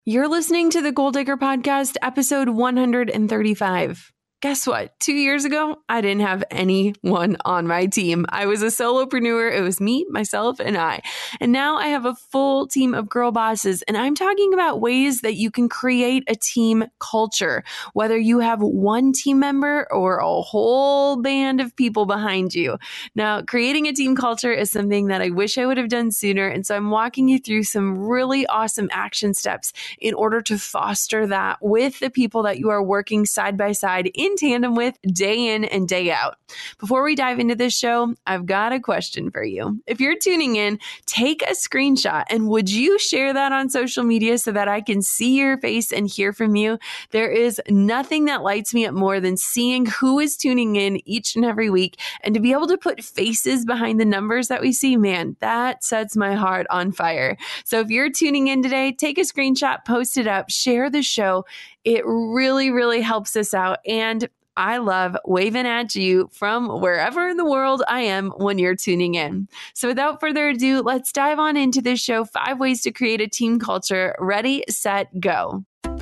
You're listening to the Goal Digger Podcast, episode 135. Guess what? 2 years ago, I didn't have anyone on my team. I was a solopreneur. It was me, myself, and I. And now I have a full team of girl bosses, and I'm talking about ways that you can create a team culture, whether you have one team member or a whole band of people behind you. Now, creating a team culture is something that I wish I would have done sooner, and so I'm walking you through some really awesome action steps in order to foster that with the people that you are working side by side in tandem with day in and day out. Before we dive into this show, I've got a question for you. If you're tuning in, take a screenshot and would you share that on social media so that I can see your face and hear from you? There is nothing that lights me up more than seeing who is tuning in each and every week, and to be able to put faces behind the numbers that we see, man, that sets my heart on fire. So if you're tuning in today, take a screenshot, post it up, share the show. It really, really helps us out. And I love waving at you from wherever in the world I am when you're tuning in. So without further ado, let's dive on into this show, 5 ways to create a team culture. Ready, set, go.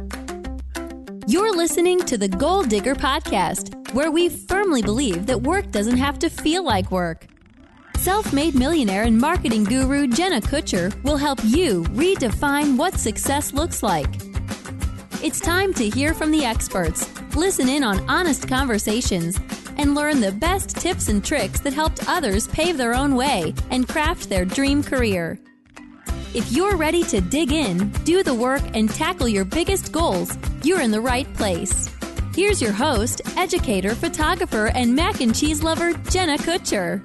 You're listening to the Goal Digger Podcast, where we firmly believe that work doesn't have to feel like work. Self-made millionaire and marketing guru Jenna Kutcher will help you redefine what success looks like. It's time to hear from the experts, listen in on honest conversations, and learn the best tips and tricks that helped others pave their own way and craft their dream career. If you're ready to dig in, do the work, and tackle your biggest goals, you're in the right place. Here's your host, educator, photographer, and mac and cheese lover, Jenna Kutcher.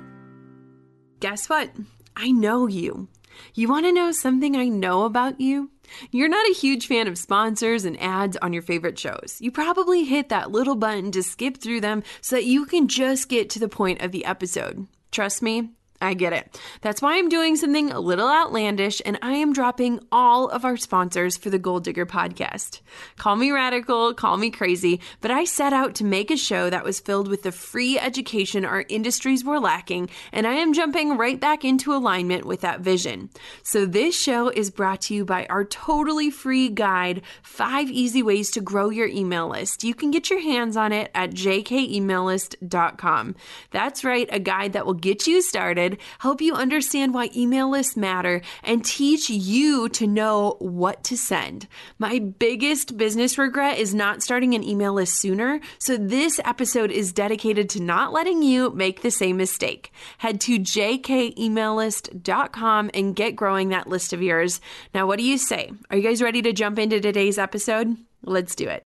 Guess what? I know you. You want to know something I know about you? You're not a huge fan of sponsors and ads on your favorite shows. You probably hit that little button to skip through them so that you can just get to the point of the episode. Trust me, I get it. That's why I'm doing something a little outlandish, and I am dropping all of our sponsors for the Goal Digger Podcast. Call me radical, call me crazy, but I set out to make a show that was filled with the free education our industries were lacking, and I am jumping right back into alignment with that vision. So this show is brought to you by our totally free guide, 5 Easy Ways to Grow Your Email List. You can get your hands on it at jkemaillist.com. That's right, a guide that will get you started, help you understand why email lists matter, and teach you to know what to send. My biggest business regret is not starting an email list sooner, so this episode is dedicated to not letting you make the same mistake. Head to jkemaillist.com and get growing that list of yours. Now, what do you say? Are you guys ready to jump into today's episode? Let's do it.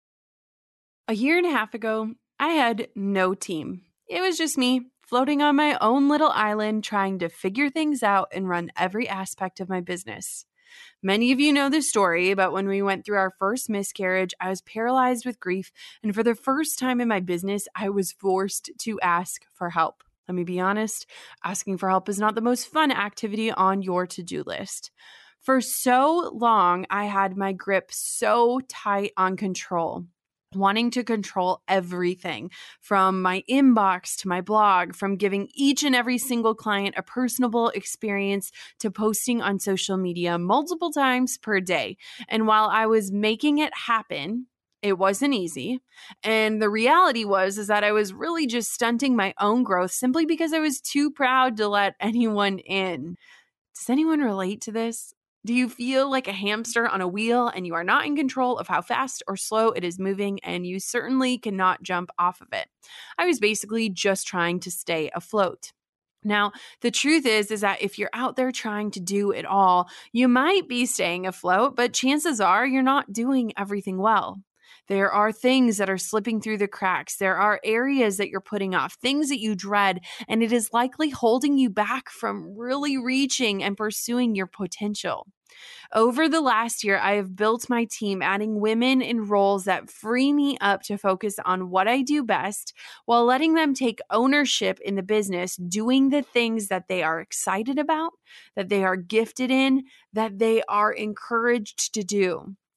A year and a half ago, I had no team. It was just me, floating on my own little island, trying to figure things out and run every aspect of my business. Many of you know the story about when we went through our first miscarriage. I was paralyzed with grief, and for the first time in my business, I was forced to ask for help. Let me be honest, asking for help is not the most fun activity on your to-do list. For so long, I had my grip so tight on control, wanting to control everything from my inbox to my blog, from giving each and every single client a personable experience to posting on social media multiple times per day. And while I was making it happen, it wasn't easy. And the reality is that I was really just stunting my own growth simply because I was too proud to let anyone in. Does anyone relate to this? Do you feel like a hamster on a wheel and you are not in control of how fast or slow it is moving, and you certainly cannot jump off of it? I was basically just trying to stay afloat. Now, the truth is that if you're out there trying to do it all, you might be staying afloat, but chances are you're not doing everything well. There are things that are slipping through the cracks. There are areas that you're putting off, things that you dread, and it is likely holding you back from really reaching and pursuing your potential. Over the last year, I have built my team, adding women in roles that free me up to focus on what I do best while letting them take ownership in the business, doing the things that they are excited about, that they are gifted in, that they are encouraged to do.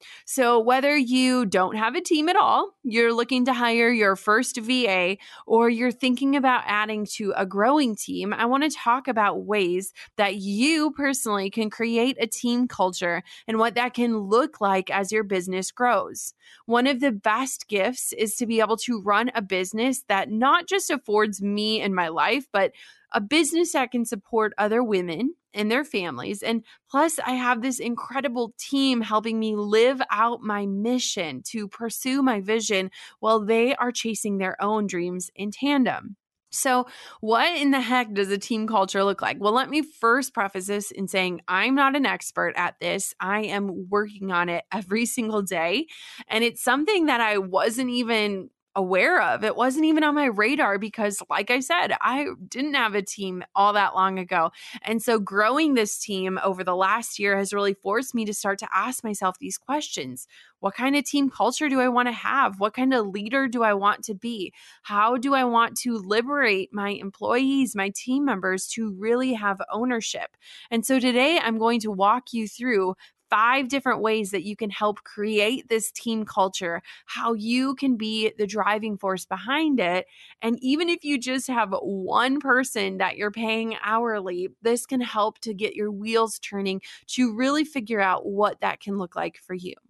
So whether you don't have a team at all, you're looking to hire your first VA, or you're thinking about adding to a growing team, I want to talk about ways that you personally can create a team culture and what that can look like as your business grows. One of the best gifts is to be able to run a business that not just affords me and my life, but a business that can support other women and their families. And plus, I have this incredible team helping me live out my mission to pursue my vision while they are chasing their own dreams in tandem. So, what in the heck does a team culture look like? Well, let me first preface this in saying I'm not an expert at this. I am working on it every single day. And it's something that I wasn't even aware of. It wasn't even on my radar because, like I said, I didn't have a team all that long ago. And so growing this team over the last year has really forced me to start to ask myself these questions. What kind of team culture do I want to have? What kind of leader do I want to be? How do I want to liberate my employees, my team members to really have ownership? And so today I'm going to walk you through 5 different ways that you can help create this team culture, how you can be the driving force behind it. And even if you just have one person that you're paying hourly, this can help to get your wheels turning to really figure out what that can look like for you.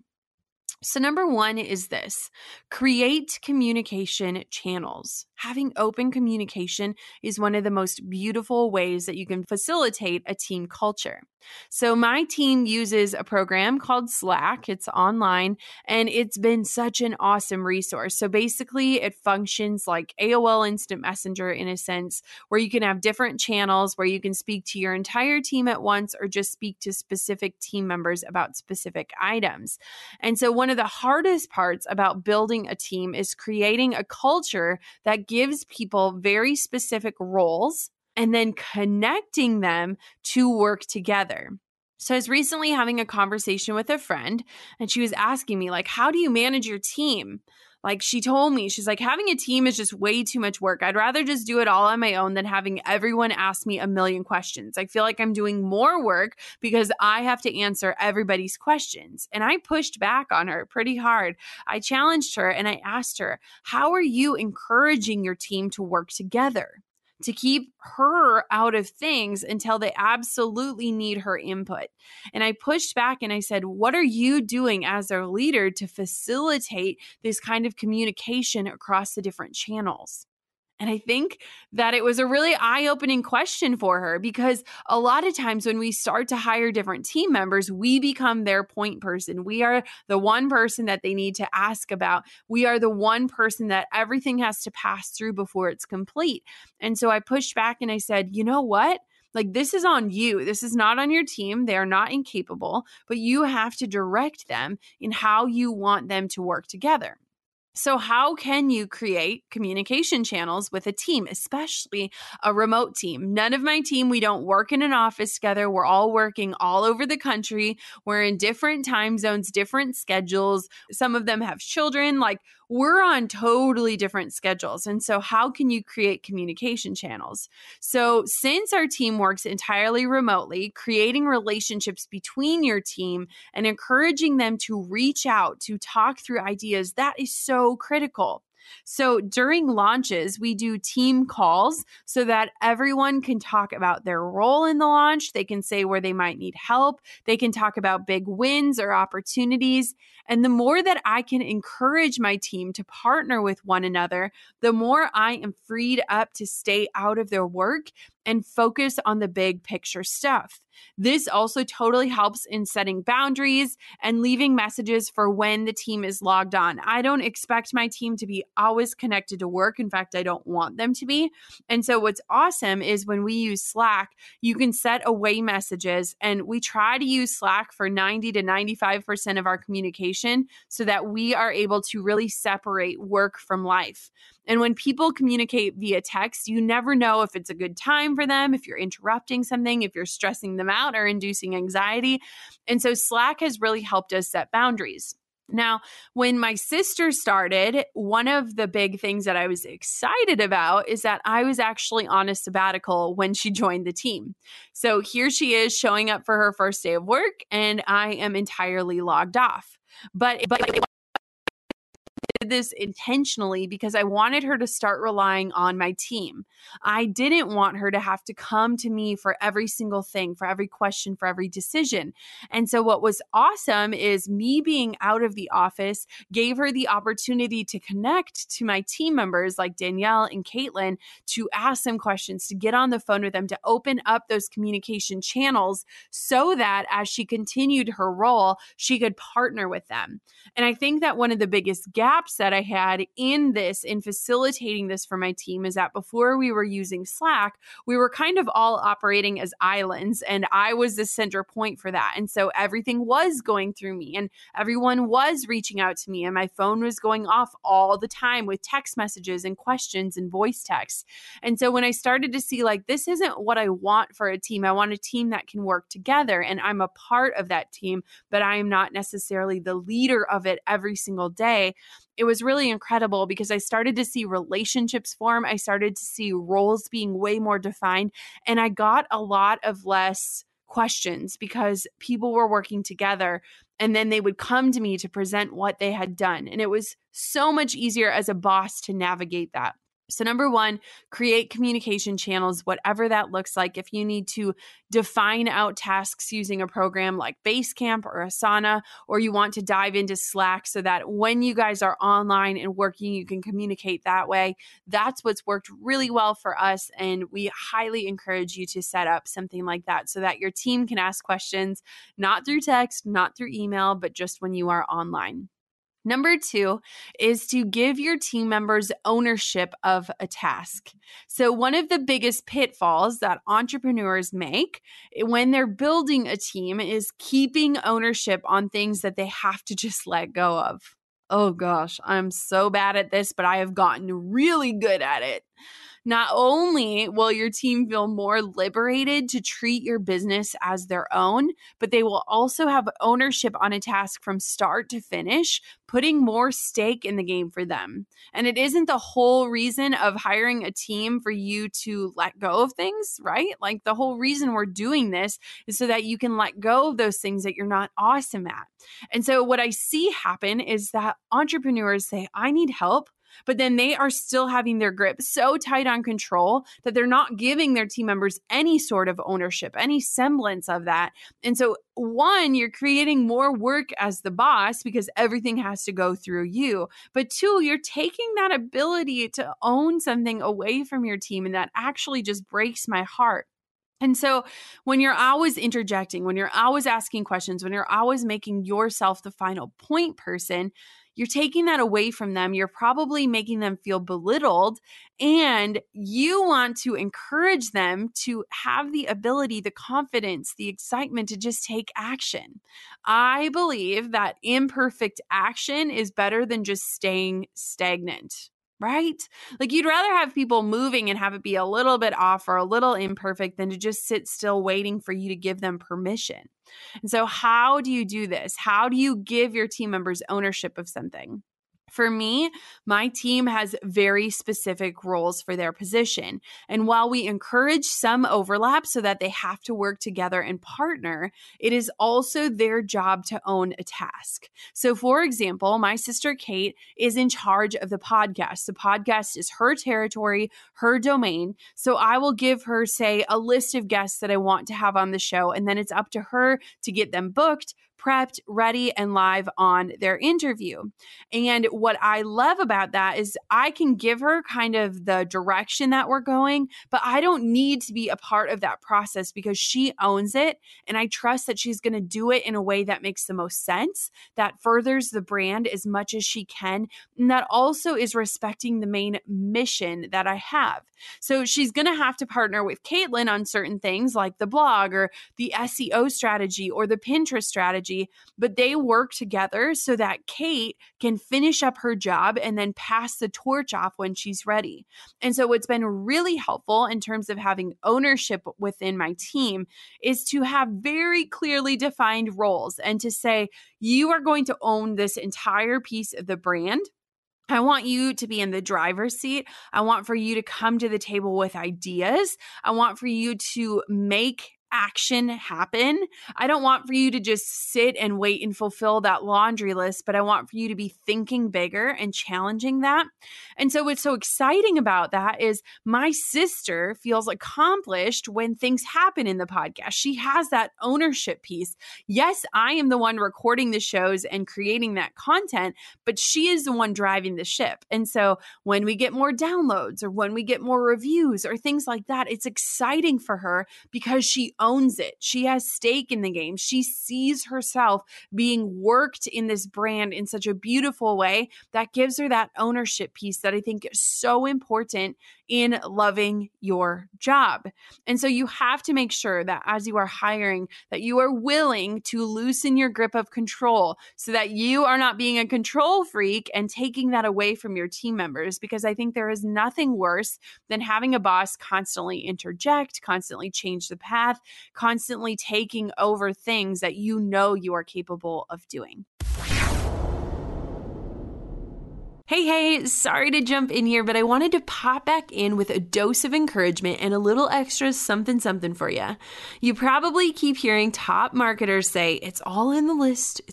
So number 1 is this: create communication channels. Having open communication is one of the most beautiful ways that you can facilitate a team culture. So my team uses a program called Slack. It's online and it's been such an awesome resource. So basically it functions like AOL Instant Messenger in a sense, where you can have different channels where you can speak to your entire team at once or just speak to specific team members about specific items. And so one of the hardest parts about building a team is creating a culture that gives people very specific roles and then connecting them to work together. So I was recently having a conversation with a friend and she was asking me, like, how do you manage your team? Like, she told me, she's like, having a team is just way too much work. I'd rather just do it all on my own than having everyone ask me a million questions. I feel like I'm doing more work because I have to answer everybody's questions. And I pushed back on her pretty hard. I challenged her and I asked her, how are you encouraging your team to work together, to keep her out of things until they absolutely need her input? And I pushed back and I said, what are you doing as their leader to facilitate this kind of communication across the different channels? And I think that it was a really eye-opening question for her, because a lot of times when we start to hire different team members, we become their point person. We are the one person that they need to ask about. We are the one person that everything has to pass through before it's complete. And so I pushed back and I said, you know what? Like, this is on you. This is not on your team. They are not incapable, but you have to direct them in how you want them to work together. So how can you create communication channels with a team, especially a remote team? None of my team, we don't work in an office together. We're all working all over the country. We're in different time zones, different schedules. Some of them have children. Like, we're on totally different schedules. And so how can you create communication channels? So since our team works entirely remotely, creating relationships between your team and encouraging them to reach out, to talk through ideas, that is so critical. So during launches, we do team calls so that everyone can talk about their role in the launch. They can say where they might need help. They can talk about big wins or opportunities. And the more that I can encourage my team to partner with one another, the more I am freed up to stay out of their work and focus on the big picture stuff. This also totally helps in setting boundaries and leaving messages for when the team is logged on. I don't expect my team to be always connected to work. In fact, I don't want them to be. And so what's awesome is when we use Slack, you can set away messages, and we try to use Slack for 90 to 95% of our communication so that we are able to really separate work from life. And when people communicate via text, you never know if it's a good time for them, if you're interrupting something, if you're stressing them out or inducing anxiety. And so Slack has really helped us set boundaries. Now, when my sister started, one of the big things that I was excited about is that I was actually on a sabbatical when she joined the team. So here she is showing up for her first day of work, and I am entirely logged off. But did this intentionally because I wanted her to start relying on my team. I didn't want her to have to come to me for every single thing, for every question, for every decision. And so what was awesome is me being out of the office gave her the opportunity to connect to my team members like Danielle and Caitlin, to ask them questions, to get on the phone with them, to open up those communication channels so that as she continued her role, she could partner with them. And I think that one of the biggest gaps that I had in facilitating this for my team is that before we were using Slack, we were kind of all operating as islands, and I was the center point for that. And so everything was going through me, and everyone was reaching out to me, and my phone was going off all the time with text messages and questions and voice texts. And so when I started to see like, this isn't what I want for a team. I want a team that can work together, and I'm a part of that team, but I am not necessarily the leader of it every single day. It was really incredible because I started to see relationships form. I started to see roles being way more defined, and I got a lot of less questions because people were working together, and then they would come to me to present what they had done. And it was so much easier as a boss to navigate that. So number one, create communication channels, whatever that looks like. If you need to define out tasks using a program like Basecamp or Asana, or you want to dive into Slack so that when you guys are online and working, you can communicate that way. That's what's worked really well for us. And we highly encourage you to set up something like that so that your team can ask questions, not through text, not through email, but just when you are online. Number two is to give your team members ownership of a task. So one of the biggest pitfalls that entrepreneurs make when they're building a team is keeping ownership on things that they have to just let go of. Oh gosh, I'm so bad at this, but I have gotten really good at it. Not only will your team feel more liberated to treat your business as their own, but they will also have ownership on a task from start to finish, putting more stake in the game for them. And it isn't the whole reason of hiring a team for you to let go of things, right? Like the whole reason we're doing this is so that you can let go of those things that you're not awesome at. And so what I see happen is that entrepreneurs say, I need help. But then they are still having their grip so tight on control that they're not giving their team members any sort of ownership, any semblance of that. And so one, you're creating more work as the boss because everything has to go through you. But two, you're taking that ability to own something away from your team, and that actually just breaks my heart. And so when you're always interjecting, when you're always asking questions, when you're always making yourself the final point person, you're taking that away from them. You're probably making them feel belittled, and you want to encourage them to have the ability, the confidence, the excitement to just take action. I believe that imperfect action is better than just staying stagnant. Right? Like you'd rather have people moving and have it be a little bit off or a little imperfect than to just sit still waiting for you to give them permission. And so how do you do this? How do you give your team members ownership of something? For me, my team has very specific roles for their position. And while we encourage some overlap so that they have to work together and partner, it is also their job to own a task. So for example, my sister Kate is in charge of the podcast. The podcast is her territory, her domain. So I will give her, say, a list of guests that I want to have on the show, and then it's up to her to get them booked, prepped, ready, and live on their interview. And what I love about that is I can give her kind of the direction that we're going, but I don't need to be a part of that process because she owns it. And I trust that she's going to do it in a way that makes the most sense, that furthers the brand as much as she can, and that also is respecting the main mission that I have. So she's going to have to partner with Caitlin on certain things like the blog or the SEO strategy or the Pinterest strategy. technology, but they work together so that Kate can finish up her job and then pass the torch off when she's ready. And so what's been really helpful in terms of having ownership within my team is to have very clearly defined roles and to say, you are going to own this entire piece of the brand. I want you to be in the driver's seat. I want for you to come to the table with ideas. I want for you to make action happen. I don't want for you to just sit and wait and fulfill that laundry list, but I want for you to be thinking bigger and challenging that. And so what's so exciting about that is my sister feels accomplished when things happen in the podcast. She has that ownership piece. Yes, I am the one recording the shows and creating that content, but she is the one driving the ship. And so when we get more downloads or when we get more reviews or things like that, it's exciting for her because she owns it. She has stake in the game. She sees herself being worked in this brand in such a beautiful way that gives her that ownership piece that I think is so important in loving your job. And so you have to make sure that as you are hiring, that you are willing to loosen your grip of control so that you are not being a control freak and taking that away from your team members, because I think there is nothing worse than having a boss constantly interject, constantly change the path, constantly taking over things that you know you are capable of doing. Hey, sorry to jump in here, but I wanted to pop back in with a dose of encouragement and a little extra something for you. You probably keep hearing top marketers say, it's all in the list,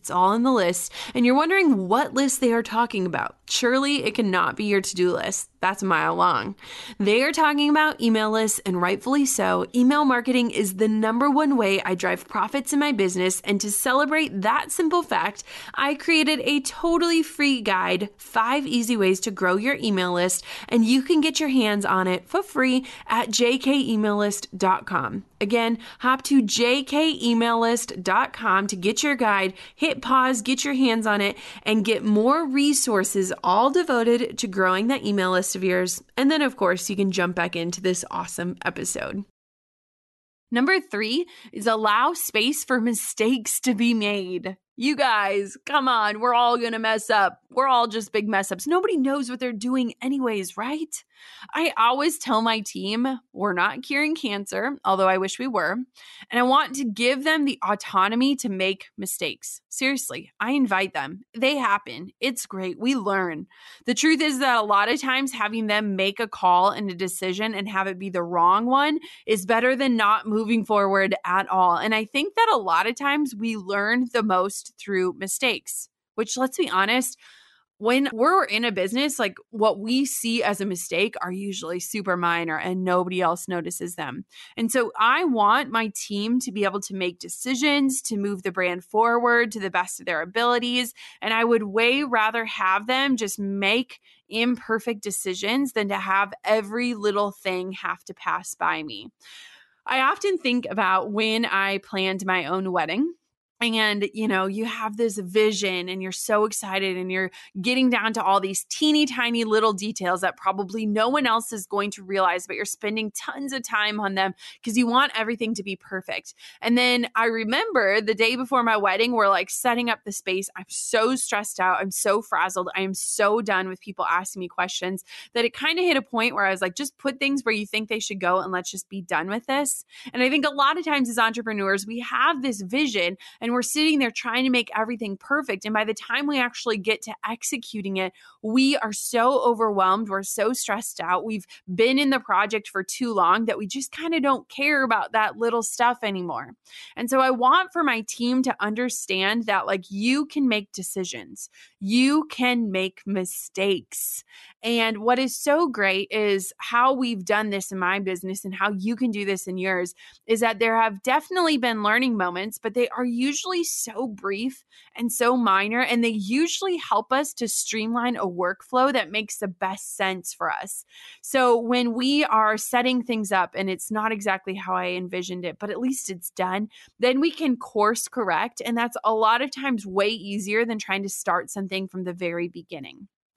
and you're wondering what list they are talking about. Surely it cannot be your to-do list. That's a mile long. They are talking about email lists, and rightfully so. Email marketing is the number one way I drive profits in my business, and to celebrate that simple fact, I created a totally free guide, 5 easy ways to grow your email list, and you can get your hands on it for free at jkemaillist.com. Again, hop to jkemaillist.com to get your guide, hit pause, get your hands on it, and get more resources all devoted to growing that email list of yours. And then, of course, you can jump back into this awesome episode. Number 3 is allow space for mistakes to be made. You guys, come on, we're all going to mess up. We're all just big mess ups. Nobody knows what they're doing anyways, right? I always tell my team, we're not curing cancer, although I wish we were. And I want to give them the autonomy to make mistakes. Seriously, I invite them. They happen. It's great. We learn. The truth is that a lot of times having them make a call and a decision and have it be the wrong one is better than not moving forward at all. And I think that a lot of times we learn the most through mistakes, which, let's be honest, when we're in a business, like what we see as a mistake are usually super minor and nobody else notices them. And so I want my team to be able to make decisions to move the brand forward to the best of their abilities. And I would way rather have them just make imperfect decisions than to have every little thing have to pass by me. I often think about when I planned my own wedding. And, you have this vision and you're so excited and you're getting down to all these teeny tiny little details that probably no one else is going to realize, but you're spending tons of time on them because you want everything to be perfect. And then I remember the day before my wedding, we're like setting up the space. I'm so stressed out. I'm so frazzled. I am so done with people asking me questions that it kind of hit a point where I was like, just put things where you think they should go and let's just be done with this. And I think a lot of times as entrepreneurs, we have this vision and we're sitting there trying to make everything perfect. And by the time we actually get to executing it, we are so overwhelmed. We're so stressed out. We've been in the project for too long that we just kind of don't care about that little stuff anymore. And so I want for my team to understand that you can make decisions. You can make mistakes. And what is so great is how we've done this in my business and how you can do this in yours is that there have definitely been learning moments, but they are usually so brief and so minor, and they usually help us to streamline a workflow that makes the best sense for us. So when we are setting things up and it's not exactly how I envisioned it, but at least it's done, then we can course correct. And that's a lot of times way easier than trying to start something from the very beginning.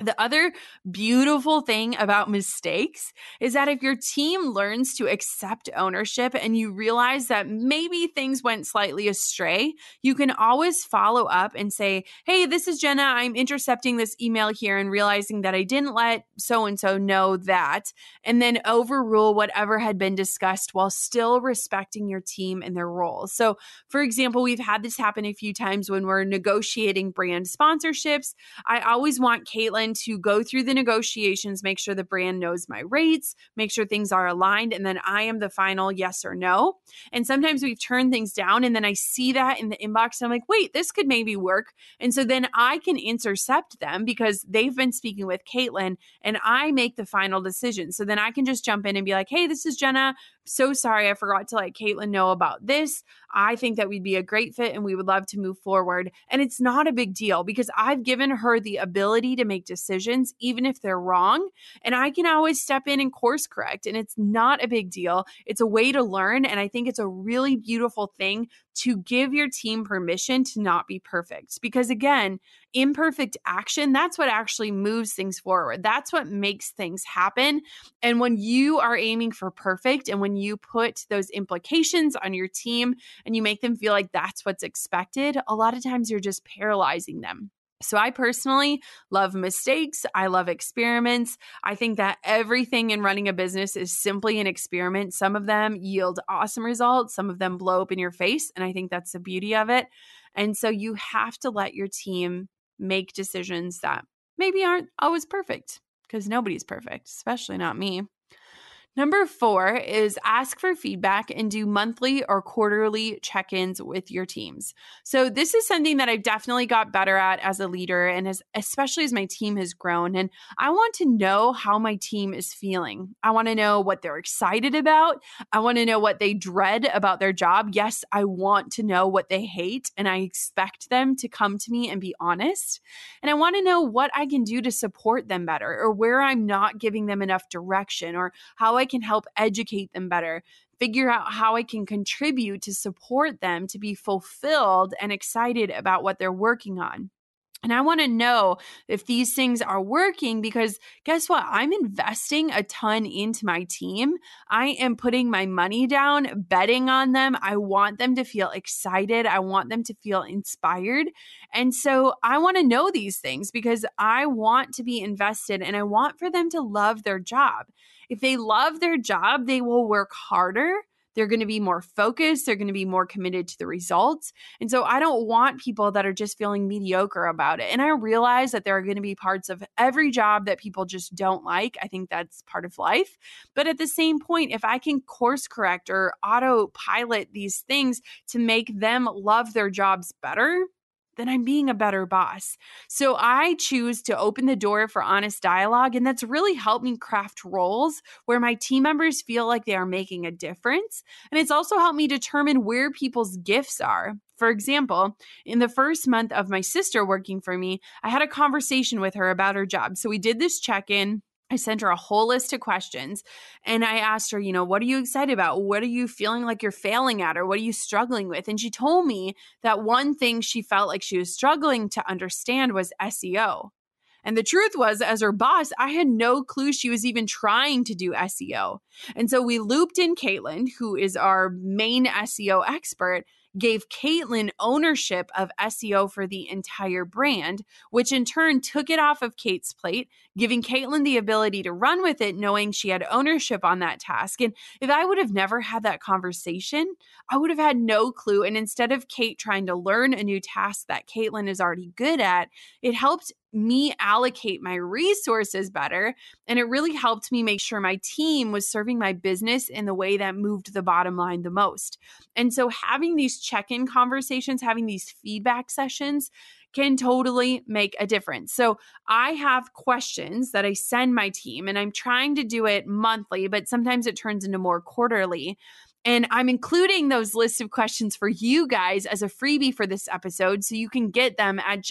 The other beautiful thing about mistakes is that if your team learns to accept ownership and you realize that maybe things went slightly astray, you can always follow up and say, hey, this is Jenna. I'm intercepting this email here and realizing that I didn't let so-and-so know that, and then overrule whatever had been discussed while still respecting your team and their roles. So, for example, we've had this happen a few times when we're negotiating brand sponsorships. I always want Caitlin to go through the negotiations, make sure the brand knows my rates, make sure things are aligned, and then I am the final yes or no. And sometimes we've turned things down, and then I see that in the inbox, and I'm like, wait, this could maybe work. And so then I can intercept them because they've been speaking with Caitlin, and I make the final decision. So then I can just jump in and be like, hey, this is Jenna. So sorry, I forgot to let Caitlin know about this. I think that we'd be a great fit and we would love to move forward. And it's not a big deal because I've given her the ability to make decisions, even if they're wrong. And I can always step in and course correct. And it's not a big deal. It's a way to learn. And I think it's a really beautiful thing to give your team permission to not be perfect. Because again, imperfect action, that's what actually moves things forward. That's what makes things happen. And when you are aiming for perfect and when you put those implications on your team and you make them feel like that's what's expected, a lot of times you're just paralyzing them. So I personally love mistakes. I love experiments. I think that everything in running a business is simply an experiment. Some of them yield awesome results. Some of them blow up in your face. And I think that's the beauty of it. And so you have to let your team make decisions that maybe aren't always perfect because nobody's perfect, especially not me. Number 4 is ask for feedback and do monthly or quarterly check-ins with your teams. So this is something that I've definitely got better at as a leader and especially as my team has grown. And I want to know how my team is feeling. I want to know what they're excited about. I want to know what they dread about their job. Yes, I want to know what they hate, and I expect them to come to me and be honest. And I want to know what I can do to support them better, or where I'm not giving them enough direction, or how I can help educate them better, figure out how I can contribute to support them to be fulfilled and excited about what they're working on. And I want to know if these things are working because guess what? I'm investing a ton into my team. I am putting my money down, betting on them. I want them to feel excited. I want them to feel inspired. And so I want to know these things because I want to be invested and I want for them to love their job. If they love their job, they will work harder. They're going to be more focused. They're going to be more committed to the results. And so I don't want people that are just feeling mediocre about it. And I realize that there are going to be parts of every job that people just don't like. I think that's part of life. But at the same point, if I can course correct or autopilot these things to make them love their jobs better, then I'm being a better boss. So I choose to open the door for honest dialogue, and that's really helped me craft roles where my team members feel like they are making a difference. And it's also helped me determine where people's gifts are. For example, in the first month of my sister working for me, I had a conversation with her about her job. So we did this check-in. I sent her a whole list of questions and I asked her, what are you excited about? What are you feeling like you're failing at or what are you struggling with? And she told me that one thing she felt like she was struggling to understand was SEO. And the truth was, as her boss, I had no clue she was even trying to do SEO. And so we looped in Caitlin, who is our main SEO expert, gave Caitlin ownership of SEO for the entire brand, which in turn took it off of Kate's plate, giving Caitlin the ability to run with it, knowing she had ownership on that task. And if I would have never had that conversation, I would have had no clue. And instead of Kate trying to learn a new task that Caitlin is already good at, it helped me allocate my resources better. And it really helped me make sure my team was serving my business in the way that moved the bottom line the most. And so having these check-in conversations, having these feedback sessions can totally make a difference. So I have questions that I send my team and I'm trying to do it monthly, but sometimes it turns into more quarterly. And I'm including those lists of questions for you guys as a freebie for this episode. So you can get them at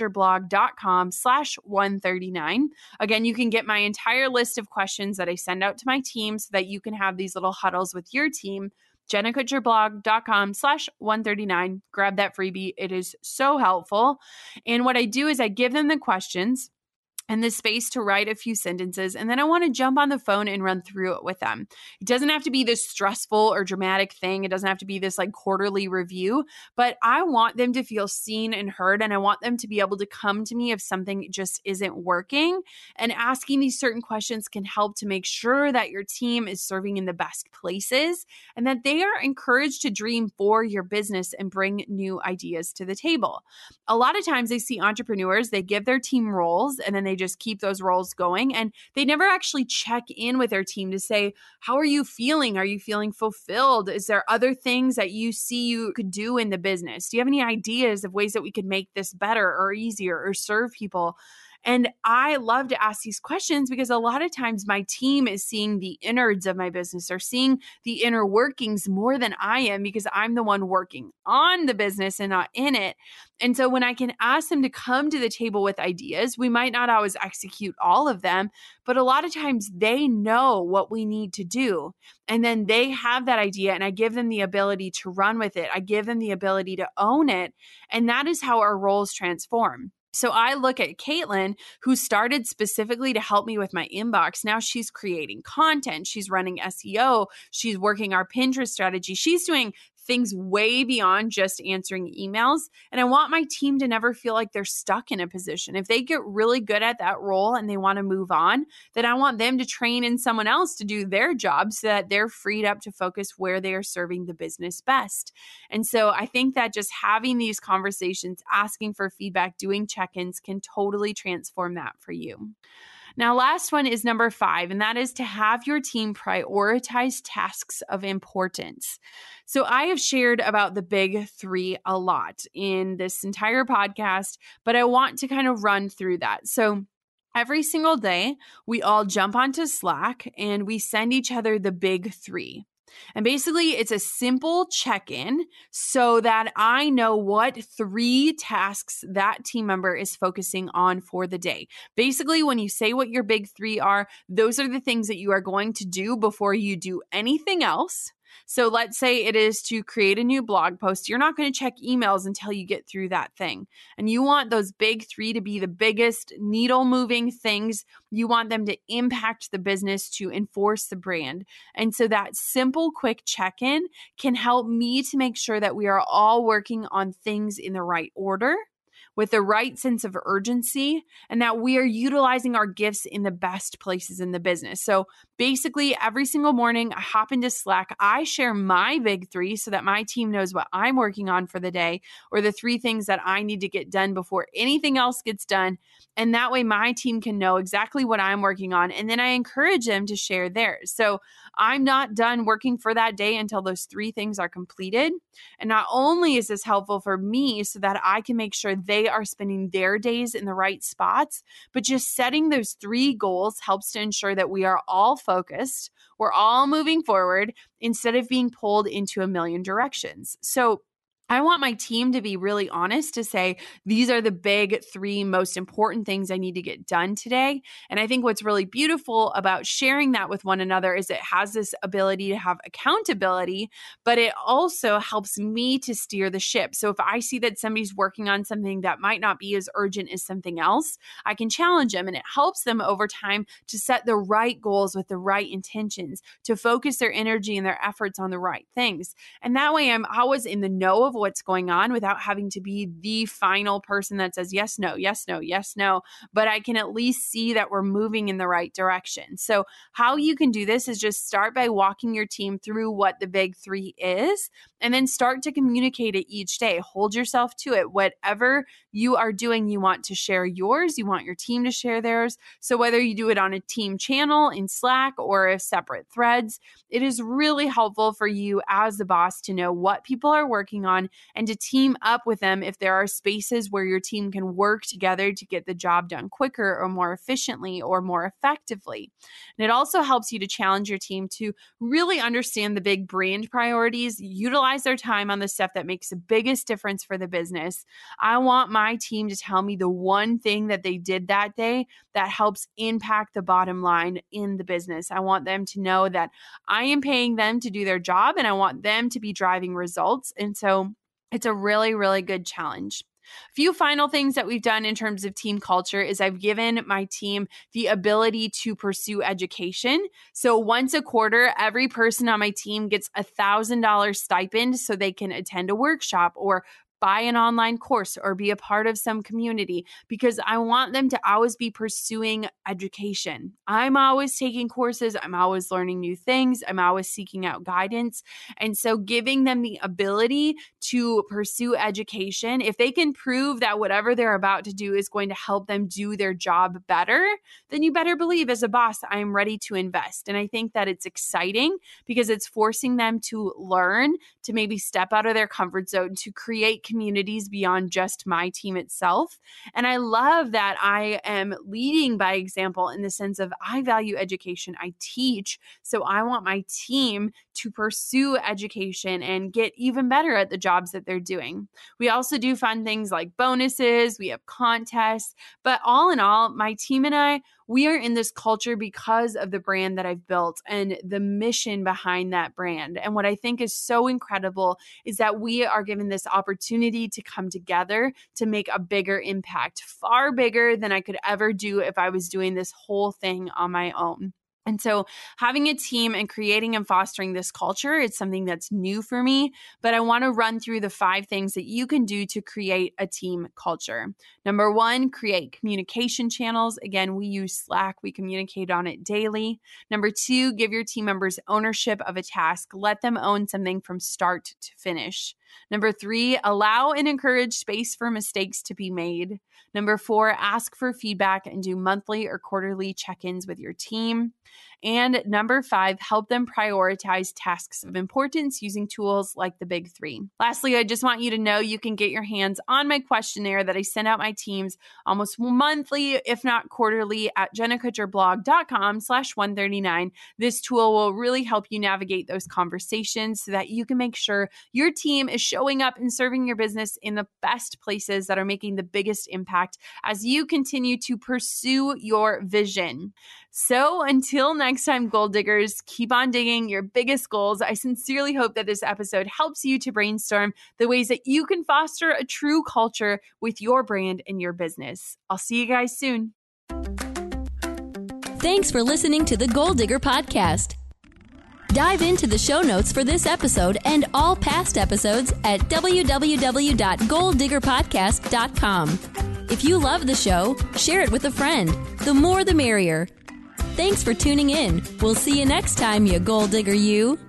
jennakutcherblog.com/139. Again, you can get my entire list of questions that I send out to my team so that you can have these little huddles with your team. jennakutcherblog.com/139. Grab that freebie. It is so helpful. And what I do is I give them the questions. and the space to write a few sentences, and then I want to jump on the phone and run through it with them. It doesn't have to be this stressful or dramatic thing. It doesn't have to be this like quarterly review, but I want them to feel seen and heard, and I want them to be able to come to me if something just isn't working. And asking these certain questions can help to make sure that your team is serving in the best places and that they are encouraged to dream for your business and bring new ideas to the table. A lot of times I see entrepreneurs, they give their team roles and then they just keep those roles going, and they never actually check in with their team to say, how are you feeling? Are you feeling fulfilled? Is there other things that you see you could do in the business? Do you have any ideas of ways that we could make this better or easier or serve people? And I love to ask these questions because a lot of times my team is seeing the innards of my business or seeing the inner workings more than I am because I'm the one working on the business and not in it. And so when I can ask them to come to the table with ideas, we might not always execute all of them, but a lot of times they know what we need to do. And then they have that idea and I give them the ability to run with it. I give them the ability to own it. And that is how our roles transform. So I look at Caitlin, who started specifically to help me with my inbox. Now she's creating content. She's running SEO. She's working our Pinterest strategy. She's doing things way beyond just answering emails. And I want my team to never feel like they're stuck in a position. If they get really good at that role and they want to move on, then I want them to train in someone else to do their job so that they're freed up to focus where they are serving the business best. And so I think that just having these conversations, asking for feedback, doing check-ins can totally transform that for you. Now, last one is number 5, and that is to have your team prioritize tasks of importance. So I have shared about the big 3 a lot in this entire podcast, but I want to kind of run through that. So every single day, we all jump onto Slack and we send each other the big 3. And basically, it's a simple check-in so that I know what 3 tasks that team member is focusing on for the day. Basically, when you say what your big 3 are, those are the things that you are going to do before you do anything else. So let's say it is to create a new blog post. You're not going to check emails until you get through that thing. And you want those big 3 to be the biggest needle moving things. You want them to impact the business, to enforce the brand. And so that simple, quick check-in can help me to make sure that we are all working on things in the right order, with the right sense of urgency, and that we are utilizing our gifts in the best places in the business. So basically, every single morning, I hop into Slack. I share my big 3 so that my team knows what I'm working on for the day, or the 3 things that I need to get done before anything else gets done. And that way, my team can know exactly what I'm working on. And then I encourage them to share theirs. So I'm not done working for that day until those 3 things are completed. And not only is this helpful for me so that I can make sure they are spending their days in the right spots, but just setting those 3 goals helps to ensure that we are all focused, we're all moving forward instead of being pulled into a million directions. So I want my team to be really honest to say, these are the big 3 most important things I need to get done today. And I think what's really beautiful about sharing that with one another is it has this ability to have accountability, but it also helps me to steer the ship. So if I see that somebody's working on something that might not be as urgent as something else, I can challenge them, and it helps them over time to set the right goals with the right intentions, to focus their energy and their efforts on the right things. And that way I'm always in the know of what's going on without having to be the final person that says yes, no, yes, no, yes, no, but I can at least see that we're moving in the right direction. So how you can do this is just start by walking your team through what the big 3 is, and then start to communicate it each day. Hold yourself to it. Whatever you are doing, you want to share yours, you want your team to share theirs. So whether you do it on a team channel in Slack or if separate threads, it is really helpful for you as the boss to know what people are working on and to team up with them if there are spaces where your team can work together to get the job done quicker or more efficiently or more effectively. And it also helps you to challenge your team to really understand the big brand priorities, utilize their time on the stuff that makes the biggest difference for the business. I want my team to tell me the one thing that they did that day that helps impact the bottom line in the business. I want them to know that I am paying them to do their job and I want them to be driving results. And so it's a really, really good challenge. A few final things that we've done in terms of team culture is I've given my team the ability to pursue education. So once a quarter, every person on my team gets $1,000 stipend so they can attend a workshop or buy an online course or be a part of some community, because I want them to always be pursuing education. I'm always taking courses. I'm always learning new things. I'm always seeking out guidance. And so giving them the ability to pursue education, if they can prove that whatever they're about to do is going to help them do their job better, then you better believe as a boss, I am ready to invest. And I think that it's exciting because it's forcing them to learn, to maybe step out of their comfort zone, to create communities beyond just my team itself. And I love that I am leading by example in the sense of I value education. I teach. So I want my team to pursue education and get even better at the jobs that they're doing. We also do fun things like bonuses. We have contests. But all in all, my team and I, we are in this culture because of the brand that I've built and the mission behind that brand. And what I think is so incredible is that we are given this opportunity to come together to make a bigger impact, far bigger than I could ever do if I was doing this whole thing on my own. And so having a team and creating and fostering this culture is something that's new for me, but I want to run through the 5 things that you can do to create a team culture. Number 1, create communication channels. Again, we use Slack. We communicate on it daily. Number 2, give your team members ownership of a task. Let them own something from start to finish. Number 3, allow and encourage space for mistakes to be made. Number 4, ask for feedback and do monthly or quarterly check-ins with your team. And number 5, help them prioritize tasks of importance using tools like the Big 3. Lastly, I just want you to know you can get your hands on my questionnaire that I send out my teams almost monthly, if not quarterly, at jennakutcherblog.com/139. This tool will really help you navigate those conversations so that you can make sure your team is showing up and serving your business in the best places that are making the biggest impact as you continue to pursue your vision. So until next time, goal diggers, keep on digging your biggest goals. I sincerely hope that this episode helps you to brainstorm the ways that you can foster a true culture with your brand and your business. I'll see you guys soon. Thanks for listening to the Goal Digger Podcast. Dive into the show notes for this episode and all past episodes at www.goaldiggerpodcast.com. If you love the show, share it with a friend. The more the merrier. Thanks for tuning in. We'll see you next time, you goal digger you.